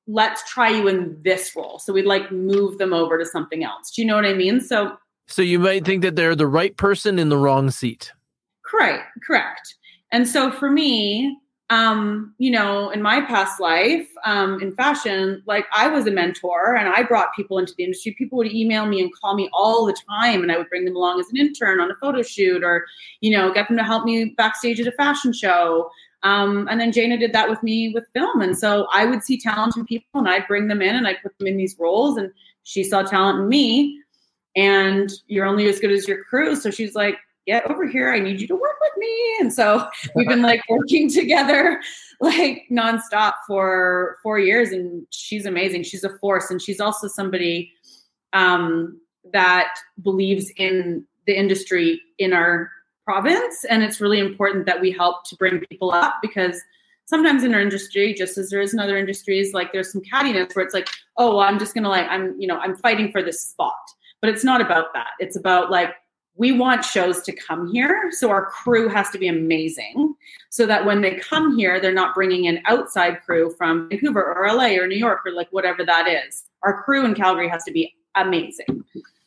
let's try you in this role. So we'd like move them over to something else. Do you know what I mean? So, so you might think that they're the right person in the wrong seat. Correct. Correct. And so for me, um, you know, in my past life, um, in fashion, like I was a mentor and I brought people into the industry. People would email me and call me all the time, and I would bring them along as an intern on a photo shoot, or, you know, get them to help me backstage at a fashion show. Um, and then Jana did that with me with film. And so I would see talented people and I'd bring them in and I'd put them in these roles, and she saw talent in me, and you're only as good as your crew. So she's like, get over here. I need you to work with me. And so we've been like working together like nonstop for four years. And she's amazing. She's a force. And she's also somebody um, that believes in the industry in our province. And it's really important that we help to bring people up, because sometimes in our industry, just as there is in other industries, like there's some cattiness where it's like, oh, well, I'm just going to like, I'm, you know, I'm fighting for this spot, but it's not about that. It's about like, we want shows to come here. So our crew has to be amazing so that when they come here, they're not bringing in outside crew from Vancouver or L A or New York or like whatever that is. Our crew in Calgary has to be amazing.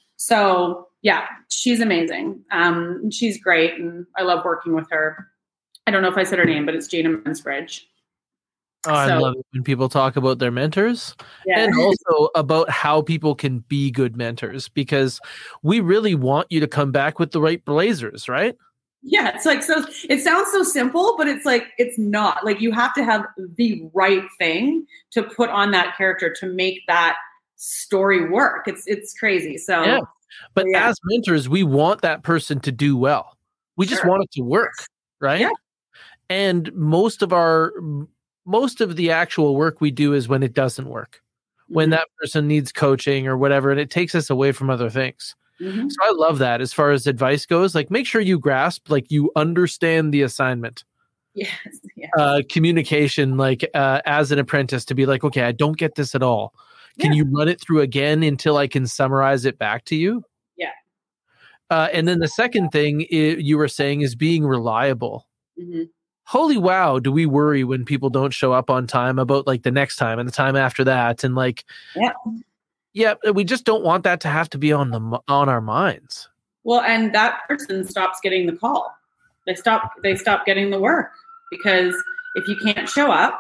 So yeah, she's amazing. Um, she's great. And I love working with her. I don't know if I said her name, but it's Jana Mansbridge. Oh, I So- love it when people talk about their mentors, Yeah. and also about how people can be good mentors, because we really want you to come back with the right blazers, right? Yeah, it's like, so it sounds so simple, but it's like, it's not. Like you have to have the right thing to put on that character to make that story work. It's it's crazy. So Yeah. But yeah. as mentors, we want that person to do well. We just Sure. want it to work, right? Yeah. And most of our most of the actual work we do is when it doesn't work, when Mhm. that person needs coaching or whatever, and it takes us away from other things. Mhm. So I love that. As far as advice goes, like make sure you grasp, like you understand the assignment, Yes. Yes. uh, communication, like uh, as an apprentice, to be like, okay, I don't get this at all. Can Yeah. you run it through again until I can summarize it back to you? Yeah. Uh, and then the second thing I- you were saying is being reliable. Mhm. Holy wow, do we worry when people don't show up on time about like the next time and the time after that, and like Yeah. yeah, we just don't want that to have to be on the m- on our minds. Well, and that person stops getting the call. They stop. They stop getting the work, because if you can't show up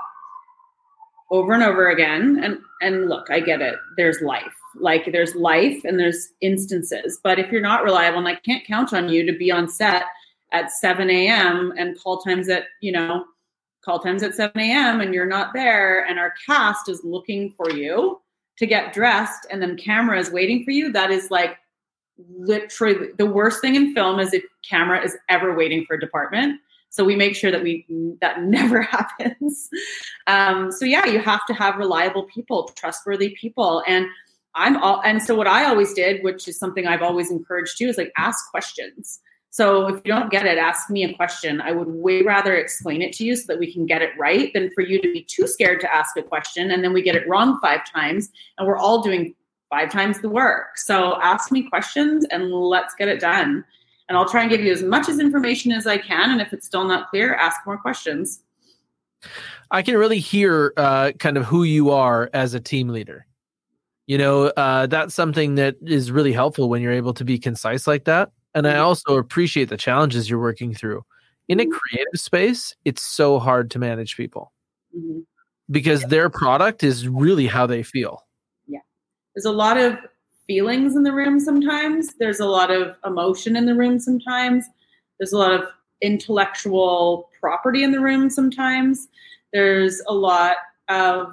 over and over again, and and look, I get it. There's life. Like there's life, and there's instances. But if you're not reliable, and I can't count on you to be on set at seven a.m. and call times at, you know, call times at seven a.m. and you're not there, and our cast is looking for you to get dressed, and then camera is waiting for you. That is like literally the worst thing in film, is if camera is ever waiting for a department. So we make sure that we that never happens. Um, so yeah, you have to have reliable people, trustworthy people. And I'm all, and so what I always did, which is something I've always encouraged too, is like ask questions. So if you don't get it, ask me a question. I would way rather explain it to you so that we can get it right than for you to be too scared to ask a question and then we get it wrong five times and we're all doing five times the work. So ask me questions and let's get it done. And I'll try and give you as much as information as I can. And if it's still not clear, ask more questions. I can really hear uh, kind of who you are as a team leader. You know, uh, that's something that is really helpful when you're able to be concise like that. And I also appreciate the challenges you're working through. In a creative space, it's so hard to manage people Mm-hmm. because their product is really how they feel. Yeah. There's a lot of feelings in the room sometimes. There's a lot of emotion in the room sometimes. There's a lot of intellectual property in the room sometimes. There's a lot of,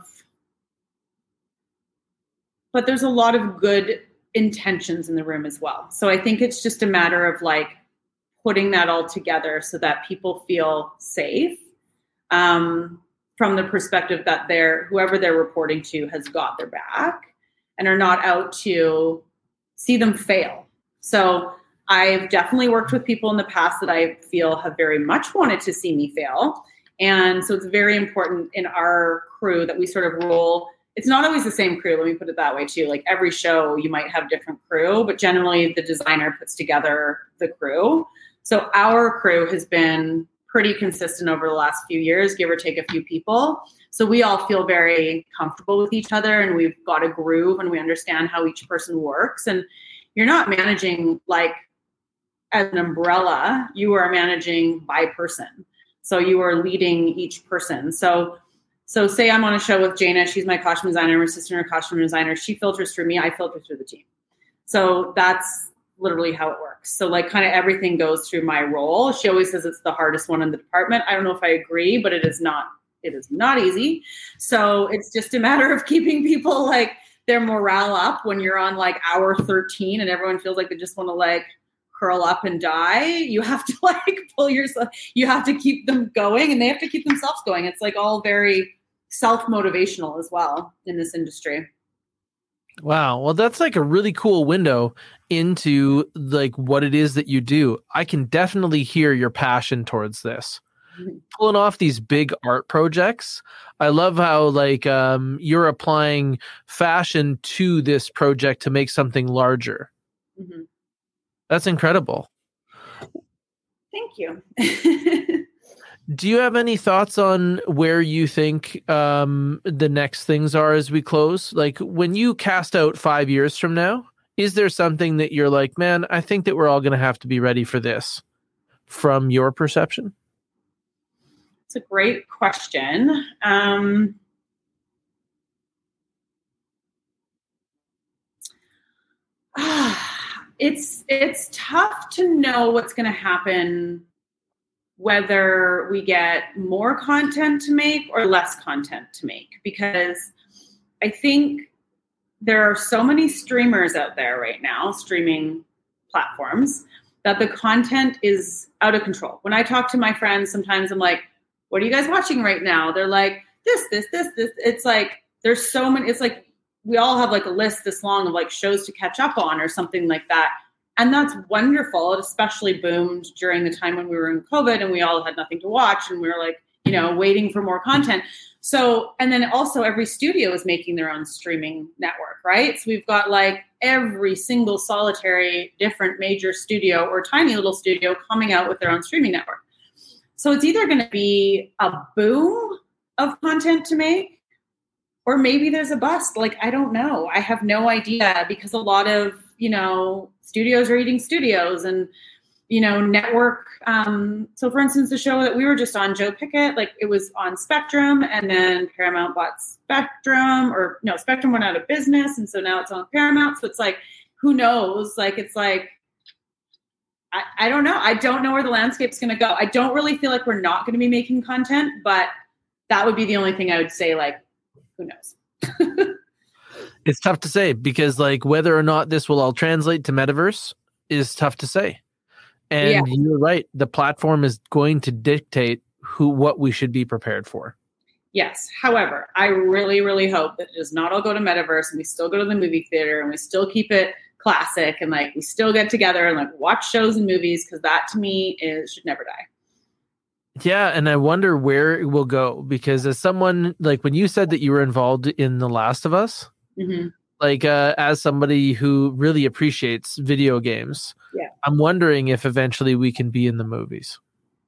but there's a lot of good intentions in the room as well. So I think it's just a matter of like putting that all together so that people feel safe um, from the perspective that they're, whoever they're reporting to has got their back and are not out to see them fail. So I've definitely worked with people in the past that I feel have very much wanted to see me fail. And so it's very important in our crew that we sort of roll. It's not always the same crew. Let me put it that way too. Like every show you might have different crew, but generally the designer puts together the crew. So our crew has been pretty consistent over the last few years, give or take a few people. So we all feel very comfortable with each other, and we've got a groove, and we understand how each person works. And you're not managing like as an umbrella, you are managing by person. So you are leading each person. So so say I'm on a show with Jana, she's my costume designer, I'm assistant or costume designer. She filters through me, I filter through the team. So that's literally how it works. So like kind of everything goes through my role. She always says it's the hardest one in the department. I don't know if I agree, but it is not, it is not easy. So it's just a matter of keeping people like their morale up when you're on like hour thirteen and everyone feels like they just want to like curl up and die. You have to like pull yourself, you have to keep them going, and they have to keep themselves going. It's like all very self-motivational as well in this industry. Wow. Well, that's like a really cool window into like what it is that you do. I can definitely hear your passion towards this. Mm-hmm. Pulling off these big art projects. I love how like um, you're applying fashion to this project to make something larger. Mm-hmm. That's incredible. Thank you. Do you have any thoughts on where you think um, the next things are as we close? Like when you cast out five years from now, is there something that you're like, man, I think that we're all going to have to be ready for this from your perception? It's a great question. Um, it's it's tough to know what's going to happen, whether we get more content to make or less content to make, because I think there are so many streamers out there right now, streaming platforms, that the content is out of control. When I talk to my friends, sometimes I'm like, what are you guys watching right now? They're like, this, this, this, this. It's like, there's so many, it's like, we all have like a list this long of like shows to catch up on or something like that. And that's wonderful. It especially boomed during the time when we were in COVID and we all had nothing to watch and we were like, you know, waiting for more content. So, and then also every studio is making their own streaming network, right? So we've got like every single solitary different major studio or tiny little studio coming out with their own streaming network. So it's either going to be a boom of content to make, or maybe there's a bust. Like, I don't know. I have no idea, because a lot of, you know, studios are eating studios and, you know, network. Um, so for instance, the show that we were just on, Joe Pickett, like it was on Spectrum, and then Paramount bought Spectrum, or no, Spectrum went out of business. And so now it's on Paramount. So it's like, who knows? Like, it's like, I, I don't know. I don't know where the landscape's going to go. I don't really feel like we're not going to be making content, but that would be the only thing I would say, like, who knows? It's tough to say, because like whether or not this will all translate to metaverse is tough to say. And yeah, you're right. The platform is going to dictate who, what we should be prepared for. Yes. However, I really, really hope that it does not all go to metaverse and we still go to the movie theater and we still keep it classic and like we still get together and like watch shows and movies, because that to me is should never die. Yeah, and I wonder where it will go, because as someone, like when you said that you were involved in The Last of Us, mm-hmm. like uh, as somebody who really appreciates video games, yeah, I'm wondering if eventually we can be in the movies.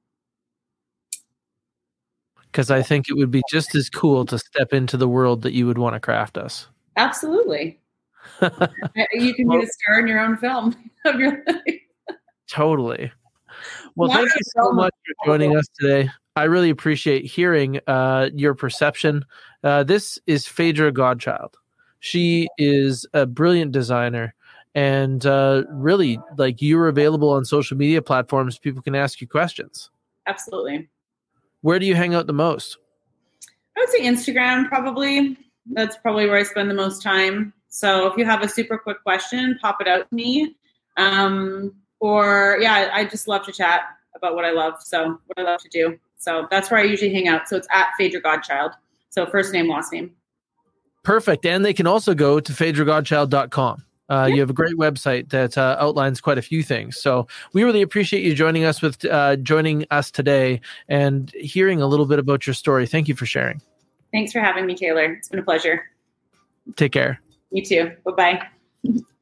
Because I think it would be just as cool to step into the world that you would want to craft us. Absolutely. You can be the star in your own film of your life. Totally. Well, thank you so much for joining us today. I really appreciate hearing uh, your perception. Uh, this is Phaedra Godchild. She is a brilliant designer, and uh, really, like, you're available on social media platforms. People can ask you questions. Absolutely. Where do you hang out the most? I would say Instagram, probably. That's probably where I spend the most time. So if you have a super quick question, pop it out to me. Um, or yeah, I just love to chat about what I love. So what I love to do. So that's where I usually hang out. So it's at Phaedra Godchild. So first name, last name. Perfect. And they can also go to phaedra godchild dot com. Uh, yeah. You have a great website that uh, outlines quite a few things. So we really appreciate you joining us with uh, joining us today and hearing a little bit about your story. Thank you for sharing. Thanks for having me, Taylor. It's been a pleasure. Take care. You too. Bye-bye.